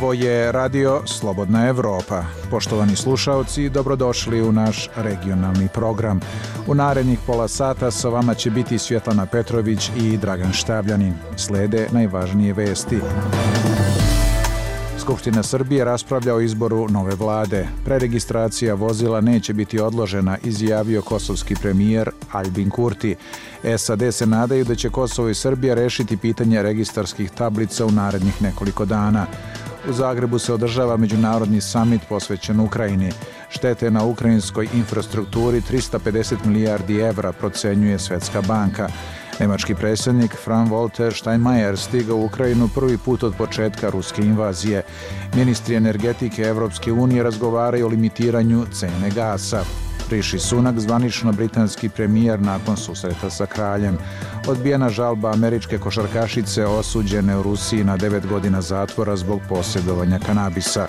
Ovo je radio Slobodna Evropa. Poštovani slušaoci, dobrodošli u naš regionalni program. U narednih pola sata sa vama će biti Svjetlana Petrović i Dragan Štavljanin. Slede najvažnije vesti. Skupština Srbije raspravlja o izboru nove vlade. Preregistracija vozila neće biti odložena, izjavio kosovski premijer Aljbin Kurti. SAD se nadaju da će Kosovo i Srbija rešiti pitanje registarskih tablica u narednih nekoliko dana. U Zagrebu se održava međunarodni samit posvećen Ukrajini. Štete na ukrajinskoj infrastrukturi 350 milijardi evra, procenjuje Svetska banka. Nemački predsjednik Frank-Walter Steinmeier stigao u Ukrajinu prvi put od početka ruske invazije. Ministri energetike Evropske unije razgovaraju o limitiranju cene gasa. Rishi Sunak, zvanično britanski premijer nakon susreta sa kraljem. Odbijena žalba američke košarkašice osuđene u Rusiji na 9 godina zatvora zbog posjedovanja kanabisa.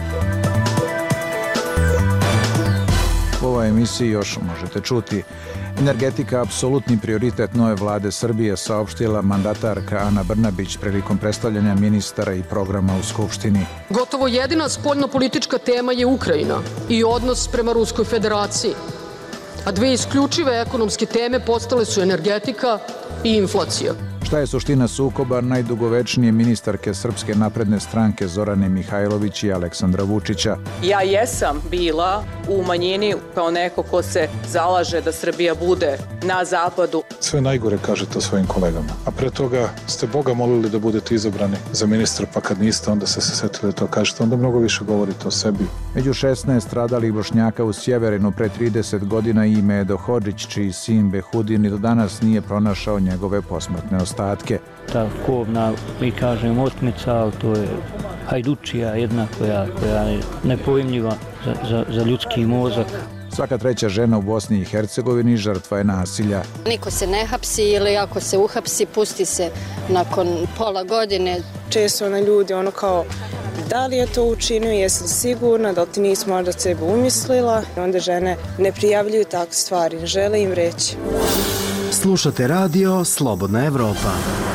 U ovoj emisiji još možete čuti. Energetika apsolutni prioritet nove vlade Srbije, saopštila mandatarka Ana Brnabić prilikom predstavljanja ministara i programa u Skupštini. Gotovo jedina spoljnopolitička tema je Ukrajina i odnos prema Ruskoj federaciji, a dve isključive ekonomske teme postale su energetika i inflacija. Šta je suština sukoba najdugovečnije ministarke Srpske napredne stranke Zorane Mihajlović i Aleksandra Vučića? Ja jesam bila u manjini kao neko ko se zalaže da Srbija bude na zapadu. Sve najgore kažete o svojim kolegama, a pre toga ste Boga molili da budete izabrani za ministra, pa kad niste, onda ste se setili da to kažete, onda mnogo više govorite o sebi. Među 16 stradalih Bošnjaka u Sjeverinu pre 30 godina i Medo Hodžić, čiji sin Behudin i do danas nije pronašao njegove posmrtne ostatke. Ta kobna, mi kažemo, otmica, ali to je hajdučija jedna koja je nepojmljiva za ljudski mozak. Svaka treća žena u Bosni i Hercegovini žrtva je nasilja. Niko se ne hapsi ili ako se uhapsi, pusti se nakon pola godine. Često na ljudi kao, da li je to učinio, jesi li sigurna, da li ti nisi možda sebe umislila. Onda žene ne prijavljuju takve stvari, ne žele im reći. Slušate radio Slobodna Evropa.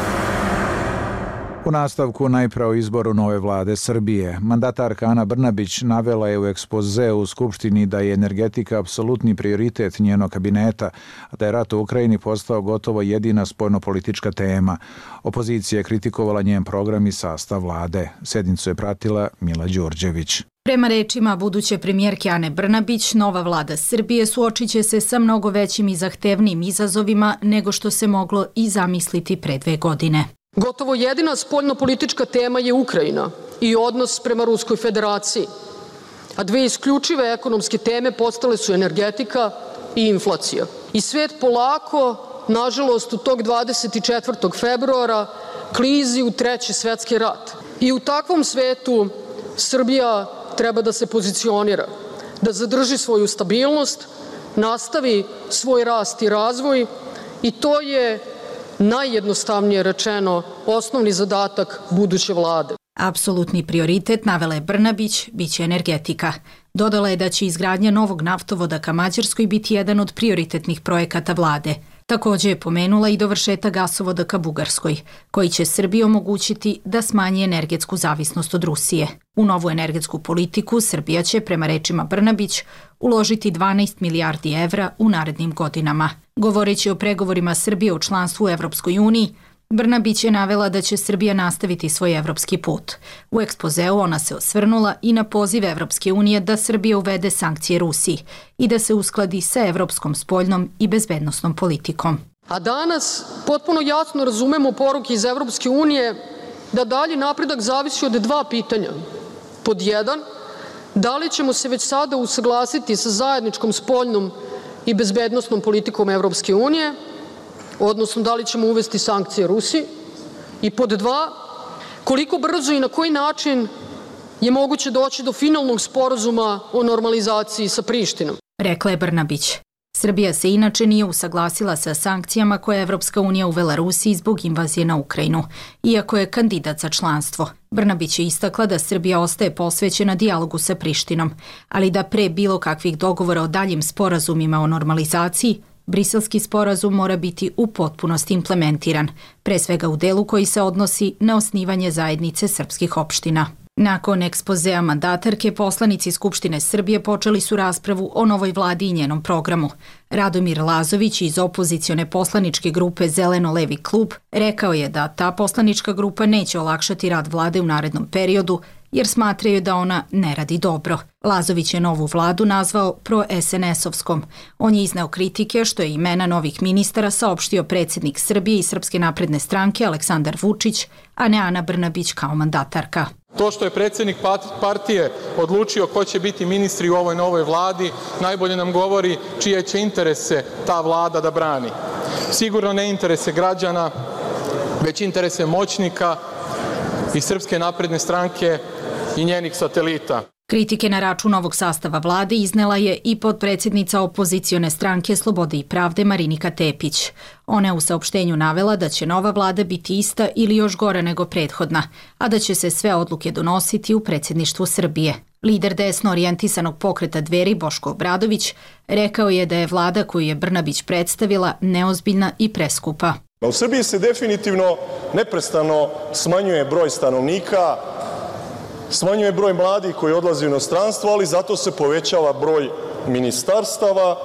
U nastavku najpre o izboru nove vlade Srbije. Mandatarka Ana Brnabić navela je u ekspozeu u Skupštini da je energetika apsolutni prioritet njenog kabineta, a da je rat u Ukrajini postao gotovo jedina spoljnopolitička tema. Opozicija je kritikovala njen program i sastav vlade. Sednicu je pratila Mila Đurđević. Prema rečima buduće premijerke Ane Brnabić, nova vlada Srbije suočit će se sa mnogo većim i zahtevnijim izazovima nego što se moglo i zamisliti pre 2 godine. Gotovo jedina spoljnopolitička tema je Ukrajina i odnos prema Ruskoj federaciji, a dve isključive ekonomske teme postale su energetika i inflacija. I svet polako, nažalost, u tog 24. februara klizi u Treći svetski rat. I u takvom svetu Srbija treba da se pozicionira, da zadrži svoju stabilnost, nastavi svoj rast i razvoj i to je najjednostavnije rečeno osnovni zadatak buduće vlade. Apsolutni prioritet, navela je Brnabić, biće energetika. Dodala je da će izgradnja novog naftovoda ka Mađarskoj biti jedan od prioritetnih projekata vlade. Također je pomenula i dovršetak gasovoda ka Bugarskoj, koji će Srbiji omogućiti da smanji energetsku zavisnost od Rusije. U novu energetsku politiku Srbija će, prema rečima Brnabić, uložiti 12 milijardi evra u narednim godinama. Govoreći o pregovorima Srbije u članstvu u Evropskoj uniji, Brnabić je navela da će Srbija nastaviti svoj evropski put. U ekspozeu ona se osvrnula i na poziv Evropske unije da Srbija uvede sankcije Rusiji i da se uskladi sa evropskom spoljnom i bezbednosnom politikom. A danas potpuno jasno razumemo poruke iz Evropske unije da dalji napredak zavisi od 2 pitanja. Pod 1, da li ćemo se već sada usaglasiti sa zajedničkom spoljnom i bezbednosnom politikom Evropske unije, odnosno da li ćemo uvesti sankcije Rusiji, i pod 2, koliko brzo i na koji način je moguće doći do finalnog sporazuma o normalizaciji sa Prištinom. Rekla je Brnabić. Srbija se inače nije usaglasila sa sankcijama koje je Evropska unija uvela Rusiji zbog invazije na Ukrajinu, iako je kandidat za članstvo. Brnabić je istakla da Srbija ostaje posvećena dijalogu sa Prištinom, ali da pre bilo kakvih dogovora o daljim sporazumima o normalizaciji, Briselski sporazum mora biti u potpunosti implementiran, pre svega u delu koji se odnosi na osnivanje zajednice srpskih opština. Nakon ekspozea mandatarke, poslanici Skupštine Srbije počeli su raspravu o novoj vladi i njenom programu. Radomir Lazović iz opozicione poslaničke grupe Zeleno-levi klub rekao je da ta poslanička grupa neće olakšati rad vlade u narednom periodu, jer smatraju da ona ne radi dobro. Lazović je novu vladu nazvao pro-SNS-ovskom. On je izneo kritike što je imena novih ministara saopštio predsjednik Srbije i Srpske napredne stranke Aleksandar Vučić, a ne Ana Brnabić kao mandatarka. To što je predsjednik partije odlučio ko će biti ministri u ovoj novoj vladi, najbolje nam govori čije će interese ta vlada da brani. Sigurno ne interese građana, već interese moćnika i Srpske napredne stranke i njenih satelita. Kritike na račun ovog sastava vlade iznela je i potpredsjednica opozicione stranke Slobode i pravde Marinika Tepić. Ona je u saopštenju navela da će nova vlada biti ista ili još gora nego prethodna, a da će se sve odluke donositi u predsjedništvu Srbije. Lider desno orijentisanog pokreta Dveri Boško Obradović rekao je da je vlada koju je Brnabić predstavila neozbiljna i preskupa. U Srbiji se definitivno neprestano smanjuje broj stanovnika, smanjuje broj mladih koji odlaze u inostranstvo, ali zato se povećava broj ministarstava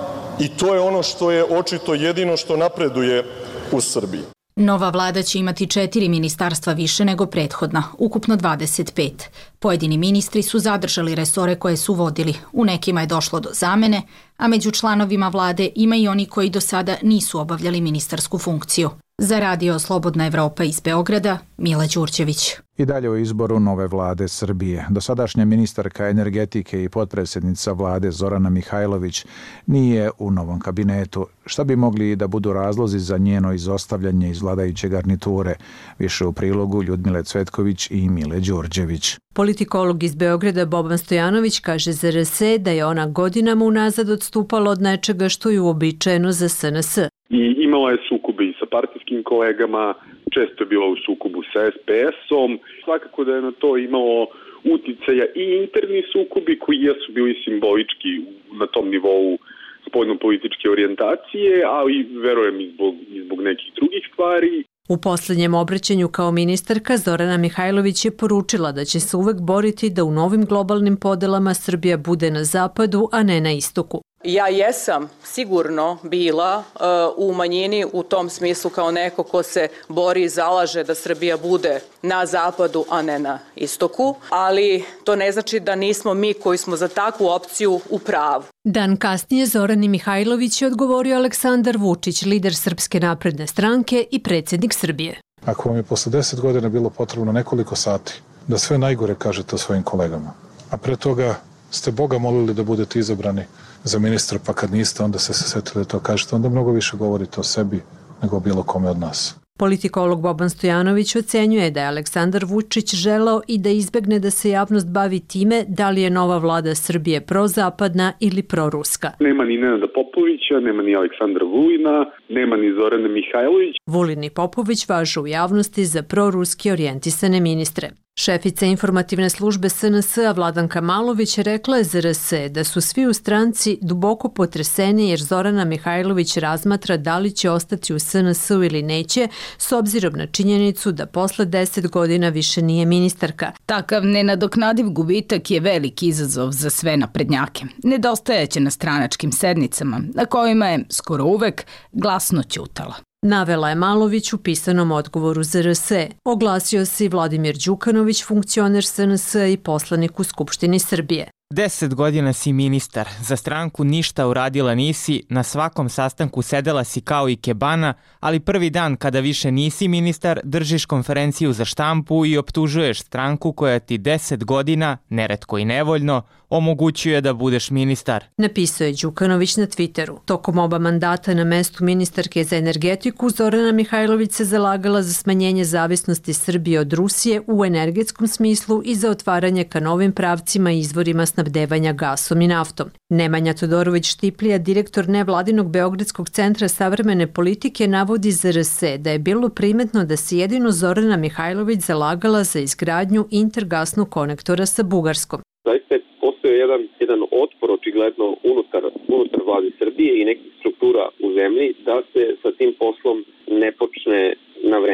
i to je ono što je očito jedino što napreduje u Srbiji. Nova vlada će imati 4 ministarstva više nego prethodna, ukupno 25. Pojedini ministri su zadržali resore koje su vodili. U nekima je došlo do zamene, a među članovima vlade ima i oni koji do sada nisu obavljali ministarsku funkciju. Za Radio Slobodna Evropa iz Beograda, Mila Đurđević. I dalje o izboru nove vlade Srbije. Dosadašnja ministarka energetike i potpredsjednica vlade Zorana Mihajlović nije u novom kabinetu. Šta bi mogli da budu razlozi za njeno izostavljanje iz vladajuće garniture? Više u prilogu Ljudmile Cvetković i Mile Đurđević. Politikolog iz Beograda Boban Stojanović kaže za RS da je ona godinama unazad odstupala od nečega što je uobičajeno za SNS. I imala je sukobe i sa partijskim kolegama, često je bila u sukobu sa SPS-om. Svakako da je na to imalo uticaja i interni sukobi koji jesu bili simbolički na tom nivou spoljno-političke orijentacije, ali verujem i zbog nekih drugih stvari. U poslednjem obraćanju kao ministarka Zorana Mihajlović je poručila da će se uvek boriti da u novim globalnim podelama Srbija bude na zapadu, a ne na istoku. Ja jesam sigurno bila u manjini u tom smislu kao neko ko se bori i zalaže da Srbija bude na zapadu, a ne na istoku, ali to ne znači da nismo mi koji smo za takvu opciju u pravu. Dan kasnije Zorani Mihajlović je odgovorio Aleksandar Vučić, lider Srpske napredne stranke i predsjednik Srbije. Ako vam je posle 10 godina bilo potrebno nekoliko sati da sve najgore kažete o svojim kolegama, a pre toga ste Boga molili da budete izabrani za ministra, pa kad niste, onda se setili da to kažete, onda mnogo više govorite o sebi nego o bilo kome od nas. Politikolog Boban Stojanović ocenjuje da je Aleksandar Vučić želeo i da izbegne da se javnost bavi time da li je nova vlada Srbije prozapadna ili proruska. Nema ni Nenada Popovića, nema ni Aleksandra Vulina, nema ni Zorane Mihajlović. Vulin i Popović važu u javnosti za proruski orijentisane ministre. Šefica informativne službe SNS-a Vladanka Malović rekla je za RS da su svi u stranci duboko potreseni jer Zorana Mihajlović razmatra da li će ostati u SNS-u ili neće, s obzirom na činjenicu da posle 10 godina više nije ministarka. Takav nenadoknadiv gubitak je veliki izazov za sve naprednjake. Nedostajaće na stranačkim sednicama, na kojima je skoro uvek glasno ćutala. Navela je Malović u pisanom odgovoru za RS. Oglasio se i Vladimir Đukanović, funkcioner SNS i poslanik u Skupštini Srbije. 10 godina si ministar, za stranku ništa uradila nisi, na svakom sastanku sedela si kao i kebana, ali prvi dan kada više nisi ministar, držiš konferenciju za štampu i optužuješ stranku koja ti 10 godina, neretko i nevoljno, omogućuje da budeš ministar. Napisao je Đukanović na Twitteru. Tokom oba mandata na mestu ministarke za energetiku, Zorana Mihajlović se zalagala za smanjenje zavisnosti Srbije od Rusije u energetskom smislu i za otvaranje ka novim pravcima i izvorima snabdevanja gasom i naftom. Nemanja Todorović-Štiplija, direktor nevladinog Beogradskog centra savremene politike, navodi za RS da je bilo primetno da se jedino Zorana Mihajlović zalagala za izgradnju intergasnog konektora sa Bugarskom. Zaista je postoje jedan otpor očigledno unutar vlade Srbije i nekih struktura u zemlji da se sa tim poslom ne počne na vreme.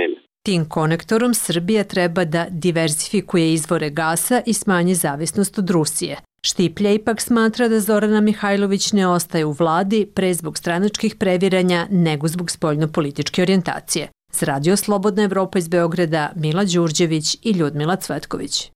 Tim konektorom Srbija treba da diversifikuje izvore gasa i smanji zavisnost od Rusije. Štiplja ipak smatra da Zorana Mihajlović ne ostaje u vladi pre zbog stranačkih previranja nego zbog spoljnopolitičke orijentacije. Za Radio Slobodna Evropa iz Beograda, Mila Đurđević i Ljudmila Cvetković.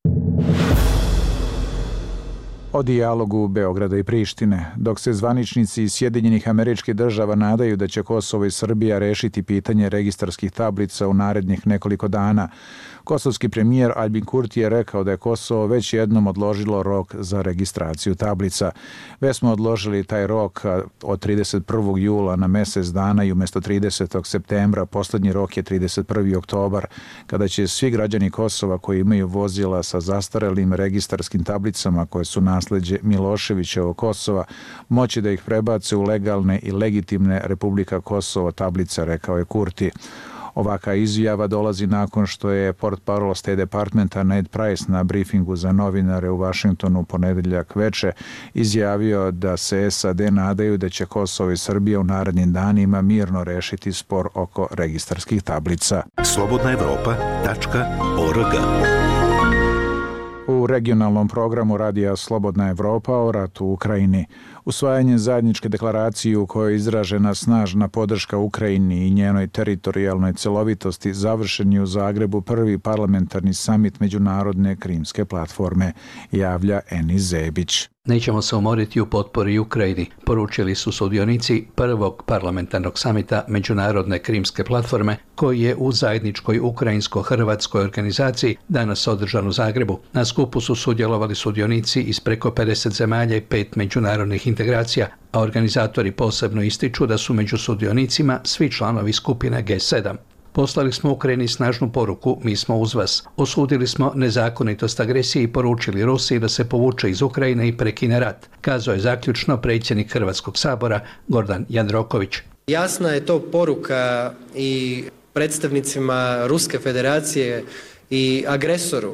O dijalogu Beograda i Prištine. Dok se zvaničnici iz Sjedinjenih Američkih Država nadaju da će Kosovo i Srbija rešiti pitanje registarskih tablica u narednih nekoliko dana, kosovski premijer Albin Kurti je rekao da je Kosovo već jednom odložilo rok za registraciju tablica. Već smo odložili taj rok od 31. jula na mesec dana i umjesto 30. septembra poslednji rok je 31. oktobar, kada će svi građani Kosova koji imaju vozila sa zastarelim registarskim tablicama koje su nasleđe Miloševićevog Kosova moći da ih prebace u legalne i legitimne Republika Kosovo tablice, rekao je Kurti. Ovaka izjava dolazi nakon što je portparol State Departmenta Ned Price na briefingu za novinare u Vašingtonu ponedeljak veče izjavio da se SAD nadaju da će Kosovo i Srbija u narednim danima mirno rešiti spor oko registarskih tablica. slobodnaevropa.org. U regionalnom programu Radija Slobodna Evropa o ratu u Ukrajini. Usvajanje zajedničke deklaracije u kojoj je izražena snažna podrška Ukrajini i njenoj teritorijalnoj celovitosti završen je u Zagrebu prvi parlamentarni samit Međunarodne krimske platforme, javlja Enis Zebić. Nećemo se umoriti u potpori Ukrajini, poručili su sudionici prvog parlamentarnog samita Međunarodne krimske platforme koji je u zajedničkoj ukrajinsko-hrvatskoj organizaciji danas održan u Zagrebu. Na skupu su sudjelovali sudionici iz preko 50 zemalja i 5 međunarodnih integracija, a organizatori posebno ističu da su među sudionicima svi članovi skupine G7. Poslali smo Ukrajini snažnu poruku, mi smo uz vas. Osudili smo nezakonitost agresije i poručili Rusiji da se povuče iz Ukrajine i prekine rat, kazao je zaključno predsjednik Hrvatskog sabora Gordan Jandroković. Jasna je to poruka i predstavnicima Ruske federacije i agresoru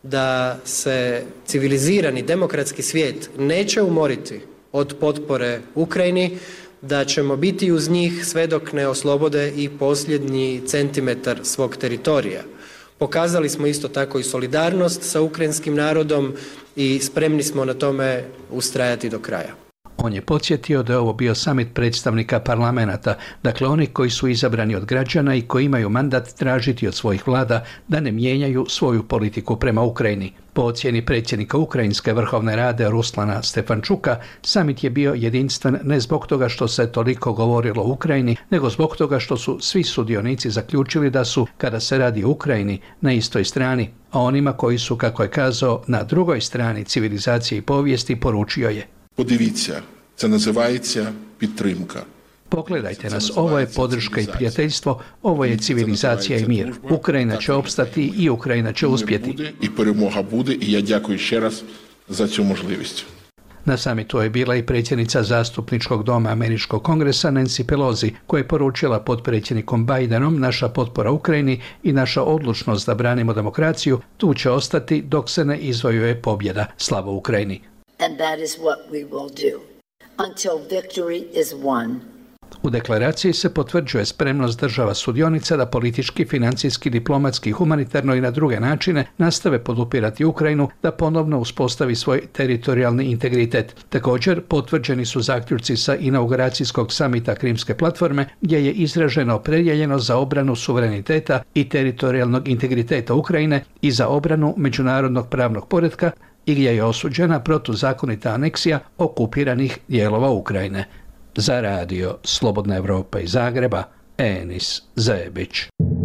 da se civilizirani demokratski svijet neće umoriti od potpore Ukrajini, da ćemo biti uz njih sve dok ne oslobode i posljednji centimetar svog teritorija. Pokazali smo isto tako i solidarnost sa ukrajinskim narodom i spremni smo na tome ustrajati do kraja. On je podsjetio da je ovo bio samit predstavnika parlamenta, dakle oni koji su izabrani od građana i koji imaju mandat tražiti od svojih vlada da ne mijenjaju svoju politiku prema Ukrajini. Po ocjeni predsjednika Ukrajinske vrhovne rade Ruslana Stefančuka, samit je bio jedinstven ne zbog toga što se toliko govorilo o Ukrajini, nego zbog toga što su svi sudionici zaključili da su, kada se radi o Ukrajini, na istoj strani, a onima koji su, kako je kazao, na drugoj strani civilizacije i povijesti, poručio je: Подивіться, це називається підтримка. Pogledajte nas, ovo je podrška i prijateljstvo, ovo je civilizacija i mir. Ukrajina će opstati i Ukrajina će uspjeti. I перемога буде, і я дякую ще раз за цю можливість. Na samitu je bila i predsjednica zastupničkog doma Američkog kongresa Nancy Pelosi, koja je poručila potpredsjednikom Bidenom: naša potpora Ukrajini i naša odlučnost da branimo demokraciju tu će ostati dok se ne izvojuje pobjeda. Slava Ukrajini. And that is what we will do until victory is won. U deklaraciji se potvrđuje spremnost država sudionica da politički, financijski, diplomatski, humanitarno i na druge načine nastave podupirati Ukrajinu da ponovno uspostavi svoj teritorijalni integritet. Također potvrđeni su zaključci sa inauguracijskog samita Krimske platforme gdje je izraženo opredjeljenost za obranu suvereniteta i teritorijalnog integriteta Ukrajine i za obranu međunarodnog pravnog poretka i gdje je osuđena protuzakonita aneksija okupiranih dijelova Ukrajine. Za radio Slobodna Evropa iz Zagreba, Enis Zebić.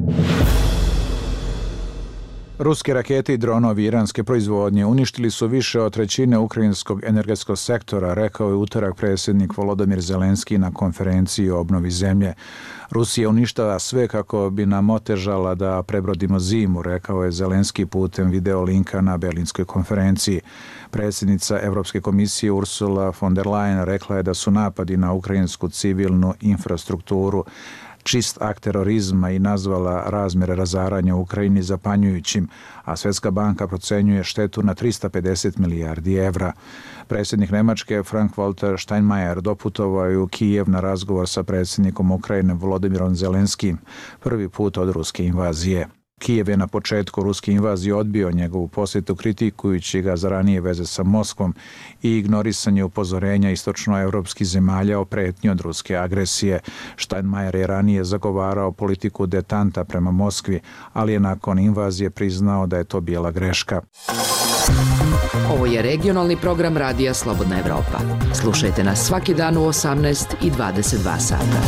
Ruske rakete i dronovi iranske proizvodnje uništili su više od trećine ukrajinskog energetskog sektora, rekao je utorak predsjednik Volodymyr Zelenski na konferenciji o obnovi zemlje. Rusija uništava sve kako bi nam otežala da prebrodimo zimu, rekao je Zelenski putem video linka na Berlinskoj konferenciji. Predsjednica Evropske komisije Ursula von der Leyen rekla je da su napadi na ukrajinsku civilnu infrastrukturu čist akt terorizma i nazvala razmjere razaranja u Ukrajini zapanjujućim, a Svjetska banka procenjuje štetu na 350 milijardi evra. Predsjednik Nemačke Frank-Walter Steinmeier doputovao je u Kijev na razgovor sa predsjednikom Ukrajine Volodymyrom Zelenskim, prvi put od ruske invazije. Kijev je na početku ruske invazije odbio njegovu posjetu, kritikujući ga za ranije veze sa Moskvom i ignorisanje upozorenja istočnoevropskih zemalja o pretnji od ruske agresije. Steinmeier je ranije zagovarao politiku detanta prema Moskvi, ali je nakon invazije priznao da je to bila greška. Ovo je regionalni program Radija Slobodna Evropa. Slušajte nas svaki dan u 18 i 22 sata.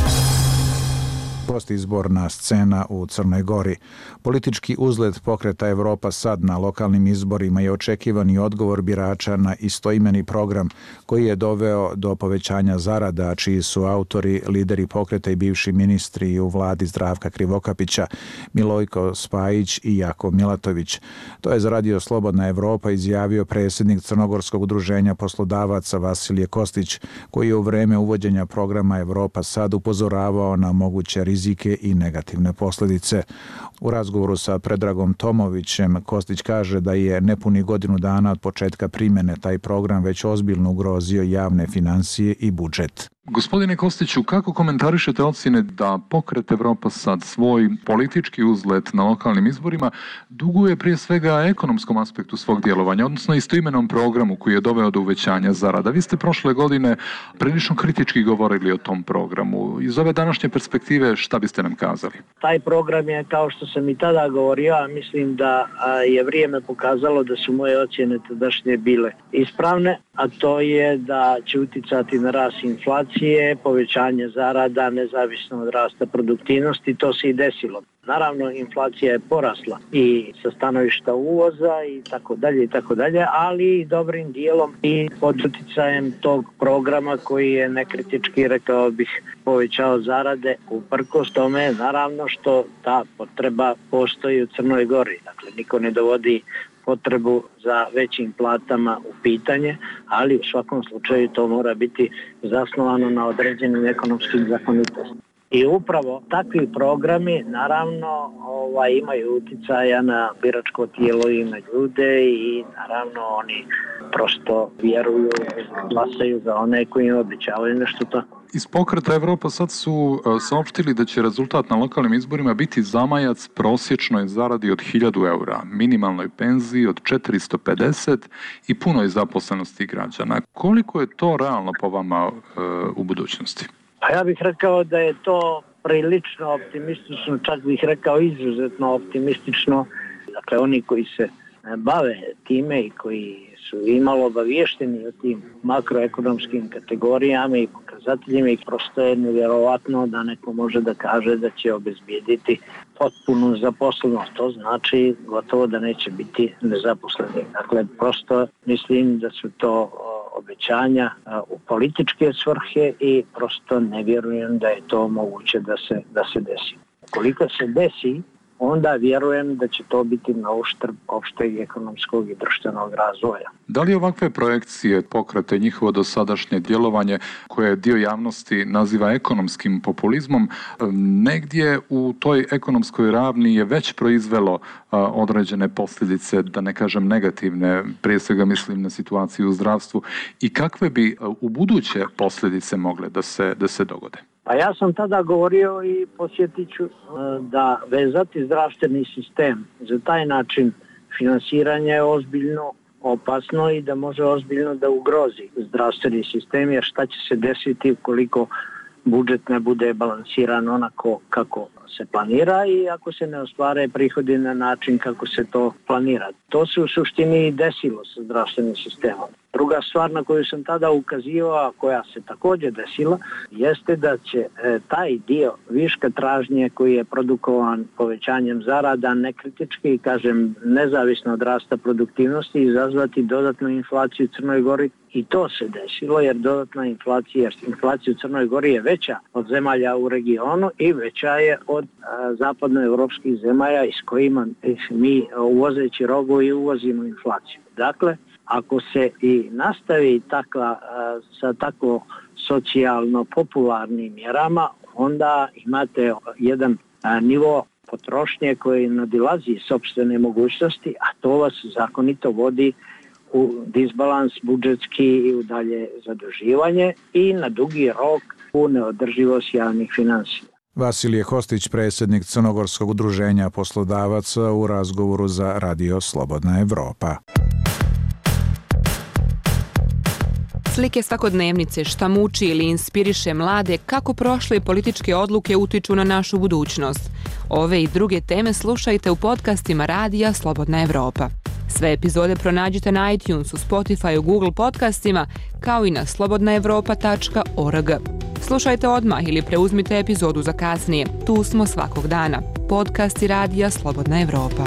Postizborna scena u Crnoj Gori. Politički uzlet pokreta Evropa Sad na lokalnim izborima je očekivani odgovor birača na istoimeni program koji je doveo do povećanja zarada, čiji su autori lideri pokreta i bivši ministri u vladi Zdravka Krivokapića, Milojko Spajić i Jakov Milatović. To je za Radio Slobodna Evropa izjavio predsjednik Crnogorskog udruženja poslodavaca Vasilije Kostić, koji je u vreme uvođenja programa Evropa Sad upozoravao na moguće rizike i negativne posljedice. U razgovoru sa Predragom Tomovićem Kostić kaže da je nepuni godinu dana od početka primjene taj program već ozbiljno ugrozio javne financije i budžet. Gospodine Kostiću, kako komentarišete ocjene da pokret Evropa Sad svoj politički uzlet na lokalnim izborima duguje prije svega ekonomskom aspektu svog djelovanja, odnosno istoimenom programu koji je doveo do uvećanja zarada? Vi ste prošle godine prilično kritički govorili o tom programu. Iz ove današnje perspektive šta biste nam kazali? Taj program je, kao što sam i tada govorio, a mislim da je vrijeme pokazalo da su moje ocjene tadašnje bile ispravne, a to je da će uticati na rast inflacije, povećanje zarada, nezavisno od rasta produktivnosti. To se i desilo. Naravno, inflacija je porasla i sa stanovišta uvoza i tako dalje, ali i dobrim dijelom i pod uticajem tog programa koji je nekritički, rekao bih, povećao zarade, uprkos tome, naravno, što ta potreba postoji u Crnoj Gori. Dakle, niko ne dovodi potrebu za većim platama u pitanje, ali u svakom slučaju to mora biti zasnovano na određenim ekonomskim zakonitostima. I upravo takvi programi naravno imaju uticaja na biračko tijelo i na ljude i naravno oni prosto vjeruju, glasaju za one koji im obećavaju nešto tako. Iz pokreta Evropa Sad su saopštili da će rezultat na lokalnim izborima biti zamajac prosječnoj zaradi od 1000 eura, minimalnoj penziji od 450 i punoj zaposlenosti građana. Koliko je to realno po vama u budućnosti? Pa ja bih rekao da je to prilično optimistično, čak bih rekao izuzetno optimistično. Dakle, oni koji se bave time i koji su imalo obavješteni o tim makroekonomskim kategorijama i pokazateljima, i prosto je nevjerovatno da neko može da kaže da će obezbijediti potpunu zaposlenost. To znači gotovo da neće biti nezaposleni. Dakle, prosto mislim da su to obećanja u političke svrhe i prosto ne vjerujem da je to moguće da se desi. Koliko se desi, onda vjerujem da će to biti na uštrb opšteg ekonomskog i društvenog razvoja. Da li ovakve projekcije pokrete njihovo dosadašnje djelovanje, koje dio javnosti naziva ekonomskim populizmom, negdje u toj ekonomskoj ravni je već proizvelo određene posljedice, da ne kažem negativne, prije svega mislim na situaciju u zdravstvu, i kakve bi u buduće posljedice mogle da se dogode? Pa ja sam tada govorio i posjetit ću da vezati zdravstveni sistem za taj način finansiranja je ozbiljno opasno i da može ozbiljno da ugrozi zdravstveni sistem, jer šta će se desiti ukoliko budžet ne bude balansiran onako kako se planira i ako se ne ostvare prihodi na način kako se to planira. To se u suštini i desilo sa zdravstvenim sistemom. Druga stvar na koju sam tada ukazivao, a koja se također desila, jeste da će taj dio viška tražnje koji je produkovan povećanjem zarada nekritički, kažem nezavisno od rasta produktivnosti, izazvati dodatnu inflaciju u Crnoj Gori. I to se desilo jer dodatna inflacija u Crnoj Gori je veća od zemalja u regionu i veća je od zapadnoevropskih zemalja iz kojima mi uvozeći robu i uvozimo inflaciju. Dakle, ako se i nastavi sa tako socijalno popularnim mjerama, onda imate jedan nivo potrošnje koji nadilazi sopstvene mogućnosti, a to vas zakonito vodi u disbalans budžetski i u dalje zaduživanje i na dugi rok u neodrživost javnih financija. Vasilije Kostić, predsjednik Crnogorskog udruženja poslodavaca, u razgovoru za Radio Slobodna Evropa. Slike svakodnevnice, šta muči ili inspiriše mlade, kako prošle političke odluke utiču na našu budućnost. Ove i druge teme slušajte u podcastima Radija Slobodna Evropa. Sve epizode pronađite na iTunesu, Spotifyu, Google podcastima, kao i na slobodnaevropa.org. Slušajte odmah ili preuzmite epizodu za kasnije. Tu smo svakog dana. Podcasti Radija Slobodna Evropa.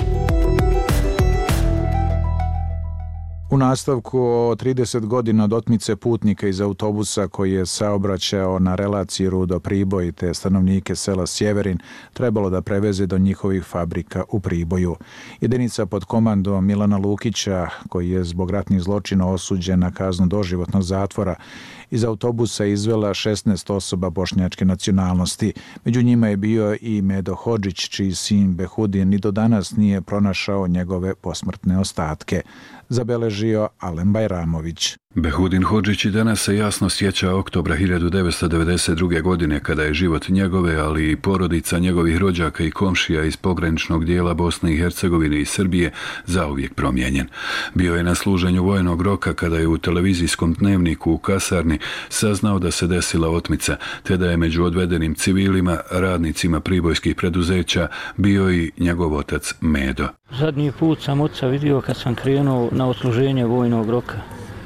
U nastavku o 30 godina od otmice putnika iz autobusa koji je saobraćao na relaciji Rudo-Priboj te stanovnike sela Sjeverin trebalo da preveze do njihovih fabrika u Priboju. Jedinica pod komandom Milana Lukića, koji je zbog ratnih zločina osuđen na kaznu doživotnog zatvora, iz autobusa izvela 16 osoba bošnjačke nacionalnosti. Među njima je bio i Medo Hodžić, čiji sin Behudin ni do danas nije pronašao njegove posmrtne ostatke. Zabeležio Alen Bajramović. Behudin Hodžić i danas se jasno sjeća oktobra 1992. godine kada je život njegove, ali i porodica njegovih rođaka i komšija iz pograničnog dijela Bosne i Hercegovine i Srbije zauvijek promijenjen. Bio je na služenju vojnog roka kada je u televizijskom dnevniku u kasarni saznao da se desila otmica, te da je među odvedenim civilima, radnicima pribojskih preduzeća, bio i njegov otac Medo. Zadnji put sam oca vidio kad sam krenuo na odsluženje vojnog roka.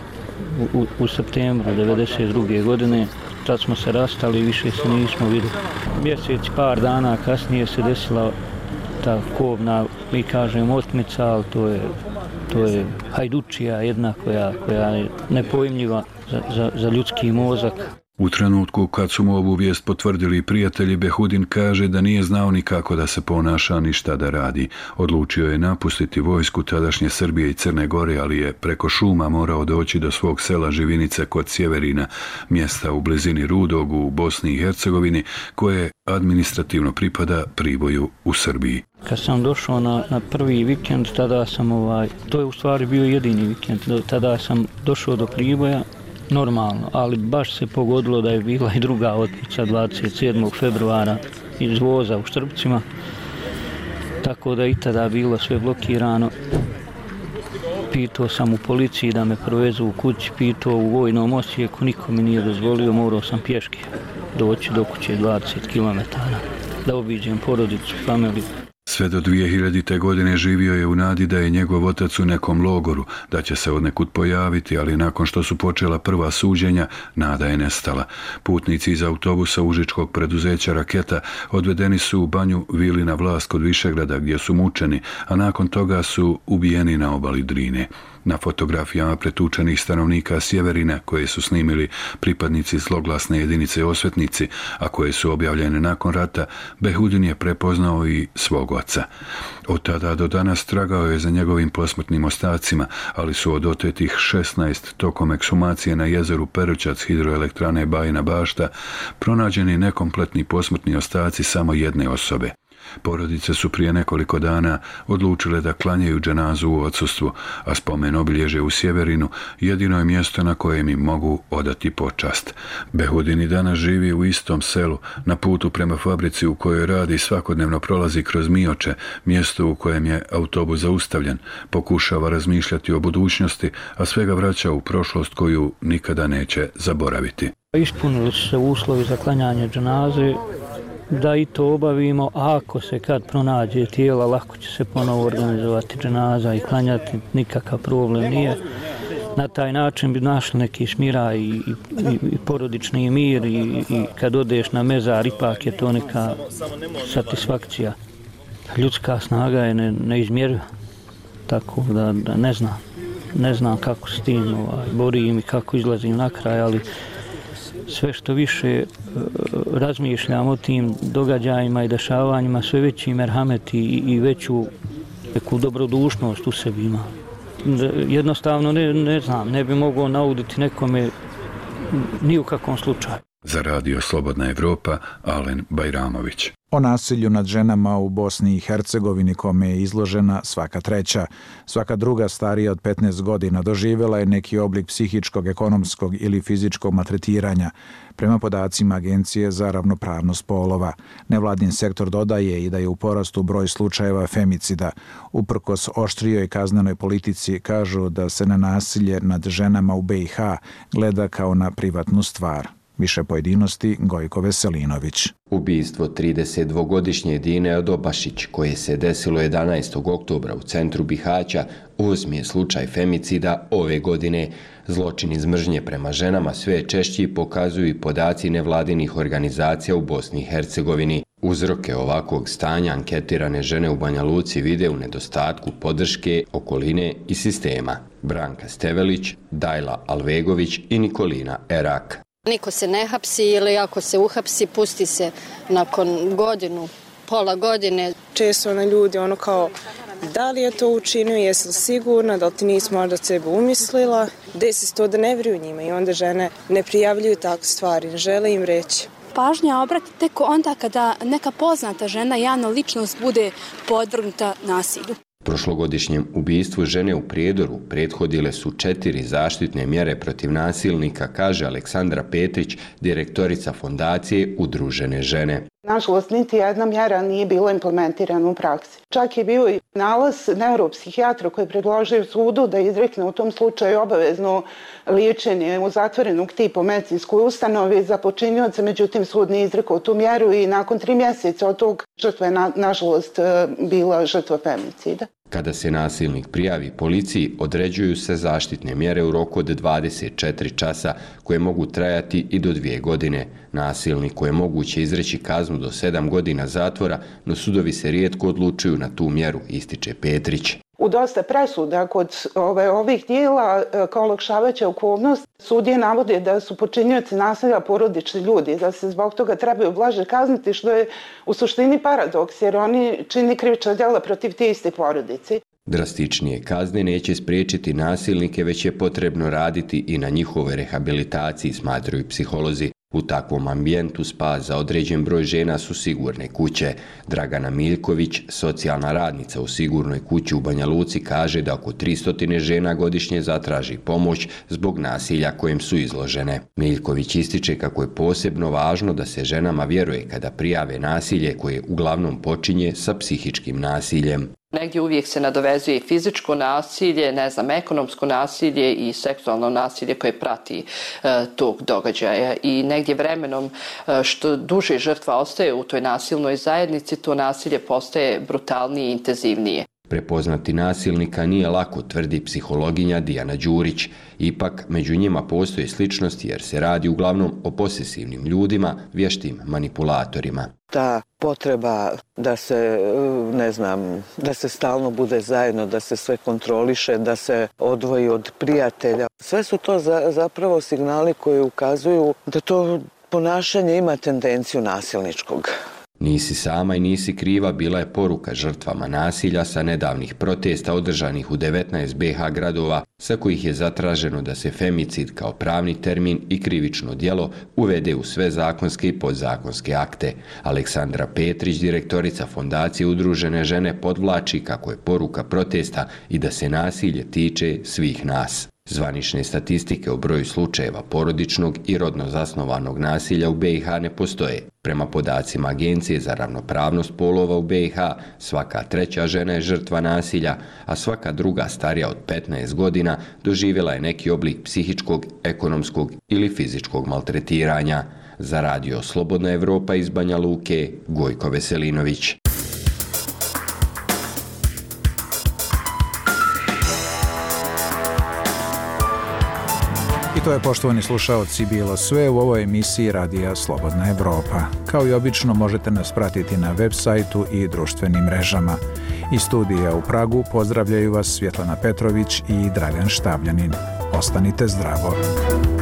U septembru 1992. godine, tad smo se rastali i više se nismo vidjeli. Mjesec, par dana kasnije se desila ta kobna, mi kažem, otmica, ali to je hajdučija jedna koja je nepojmljiva za ljudski mozak. U trenutku kad su mu ovu vijest potvrdili prijatelji, Behudin kaže da nije znao ni kako da se ponaša ni šta da radi. Odlučio je napustiti vojsku tadašnje Srbije i Crne Gore, ali je preko šuma morao doći do svog sela Živinice kod Sjeverina, mjesta u blizini Rudogu u Bosni i Hercegovini, koje administrativno pripada Priboju u Srbiji. Kad sam došao na prvi vikend, tada sam, to je u stvari bio jedini vikend, tada sam došao do Priboja, normalno, ali baš se pogodilo da je bila i druga otmica 27. februara iz voza u Štrbcima, tako da i tada bilo sve blokirano. Pitao sam u policiji da me provezu u kući, pitao u vojnom Osijeku, niko mi nije dozvolio, morao sam pješke doći do kuće 20 km da obiđem porodicu, familiju. Sve do 2000. godine živio je u nadi da je njegov otac u nekom logoru, da će se odnekud pojaviti, ali nakon što su počela prva suđenja, nada je nestala. Putnici iz autobusa užičkog preduzeća Raketa odvedeni su u banju Vilina Vlas kod Višegrada gdje su mučeni, a nakon toga su ubijeni na obali Drine. Na fotografijama pretučenih stanovnika Sjeverina, koje su snimili pripadnici zloglasne jedinice Osvetnici, a koje su objavljene nakon rata, Behudin je prepoznao i svog oca. Od tada do danas tragao je za njegovim posmrtnim ostacima, ali su od otetih 16 tokom ekshumacije na jezeru Perućac hidroelektrane Bajina Bašta pronađeni nekompletni posmrtni ostaci samo jedne osobe. Porodice su prije nekoliko dana odlučile da klanjaju dženazu u odsustvu, a spomen obilježje u Sjeverinu jedino je mjesto na kojem im mogu odati počast. Behudin i danas živi u istom selu, na putu prema fabrici u kojoj radi i svakodnevno prolazi kroz Mioče, mjesto u kojem je autobus zaustavljen, pokušava razmišljati o budućnosti, a svega vraća u prošlost koju nikada neće zaboraviti. Ispunili su se uslovi za klanjanje dženaze, da i to obavimo, a ako se kad pronađe tijela, lako će se ponovo organizovati dženaza i klanjati, nikakav problem nije. Na taj način bi našli neki smiraj i porodični mir i kad odeš na mezar, ipak je to neka satisfakcija. Ljudska snaga je neizmjerljiva, tako da ne znam kako s tim borim i kako izlazim na kraj, ali sve što više razmišljam o tim događajima i dešavanjima, sve veći merhamet i veću neku dobrodušnost u sebi ima. Jednostavno ne znam, ne bi mogao nauditi nekome ni u kakvom slučaju. Za Radio Slobodna Evropa, Alen Bajramović. O nasilju nad ženama u Bosni i Hercegovini kome je izložena svaka treća. Svaka druga starija od 15 godina doživjela je neki oblik psihičkog, ekonomskog ili fizičkog maltretiranja, prema podacima Agencije za ravnopravnost polova. Nevladin sektor dodaje i da je u porastu broj slučajeva femicida. Uprkos oštrijoj kaznenoj politici kažu da se na nasilje nad ženama u BiH gleda kao na privatnu stvar. Više pojedinosti Gojko Veselinović. Ubistvo 32-godišnje Dine Odobašić, koje se desilo 11. oktobra u centru Bihaća, 8. je slučaj femicida ove godine. Zločin iz mržnje prema ženama sve češći pokazuju i podaci nevladinih organizacija u Bosni i Hercegovini. Uzroke ovakvog stanja anketirane žene u Banja Luci vide u nedostatku podrške, okoline i sistema. Branka Stevelić, Dajla Alvegović i Nikolina Erak. Niko se ne hapsi ili ako se uhapsi, pusti se nakon godinu, pola godine. Često ljudi kao, da li je to učinio, jesi li sigurna, da li ti nisi možda sebe umislila, desi se to da ne vjeruju njima i onda žene ne prijavljuju takve stvari, ne žele im reći. Pažnja obrati tek onda kada neka poznata žena, javna ličnost bude podvrgnuta nasilju. Prošlogodišnjem ubistvu žene u Prijedoru prethodile su 4 zaštitne mjere protiv nasilnika, kaže Aleksandra Petrić, direktorica fondacije Udružene žene. Nažalost, niti jedna mjera nije bila implementirana u praksi. Čak je bio i nalaz neuropsihijatra koji je predložio sudu da izrekne u tom slučaju obavezno liječenje u zatvorenog tipa u medicinskoj ustanovi za počinioce, međutim sud nije izrekao tu mjeru i nakon 3 mjeseca od tog žrtva je nažalost bila žrtva femicida. Kada se nasilnik prijavi policiji, određuju se zaštitne mjere u roku od 24 časa koje mogu trajati i do 2 godine. Nasilniku je moguće izreći kaznu do 7 godina zatvora, no sudovi se rijetko odlučuju na tu mjeru, ističe Petrić. U dosta presuda kod ovih dijela kao olakšavajuća okolnost sudije navode da su počinioci nasilja porodični ljudi, da se zbog toga trebaju blaže kazniti, što je u suštini paradoks jer oni čini krivična djela protiv te iste porodice. Drastičnije kazne neće spriječiti nasilnike, već je potrebno raditi i na njihovoj rehabilitaciji, smatraju psiholozi. U takvom ambijentu spas za određen broj žena su sigurne kuće. Dragana Miljković, socijalna radnica u sigurnoj kući u Banja Luci, kaže da oko 300 žena godišnje zatraži pomoć zbog nasilja kojem su izložene. Miljković ističe kako je posebno važno da se ženama vjeruje kada prijave nasilje koje uglavnom počinje sa psihičkim nasiljem. Negdje uvijek se nadovezuje i fizičko nasilje, ekonomsko nasilje i seksualno nasilje koje prati tog događaja. I negdje vremenom što duže žrtva ostaje u toj nasilnoj zajednici, to nasilje postaje brutalnije i intenzivnije. Prepoznati nasilnika nije lako, tvrdi psihologinja Dijana Đurić. Ipak, među njima postoje sličnosti jer se radi uglavnom o posesivnim ljudima, vještim manipulatorima. Ta potreba da se, da se stalno bude zajedno, da se sve kontroliše, da se odvoji od prijatelja. Sve su to zapravo signali koji ukazuju da to ponašanje ima tendenciju nasilničkog. Nisi sama i nisi kriva bila je poruka žrtvama nasilja sa nedavnih protesta održanih u 19 BiH gradova, sa kojih je zatraženo da se femicid kao pravni termin i krivično djelo uvede u sve zakonske i podzakonske akte. Aleksandra Petrić, direktorica fondacije Udružene žene, podvlači kako je poruka protesta i da se nasilje tiče svih nas. Zvanične statistike o broju slučajeva porodičnog i rodno zasnovanog nasilja u BiH ne postoje. Prema podacima Agencije za ravnopravnost polova u BiH, svaka treća žena je žrtva nasilja, a svaka druga starija od 15 godina doživjela je neki oblik psihičkog, ekonomskog ili fizičkog maltretiranja. Za Radio Slobodna Evropa iz Banja Luke, Gojko Veselinović. I to je, poštovani slušaoci, bilo sve u ovoj emisiji Radija Slobodna Evropa. Kao i obično možete nas pratiti na web sajtu i društvenim mrežama. Iz studija u Pragu pozdravljaju vas Svjetlana Petrović i Dragan Štabljanin. Ostanite zdravo.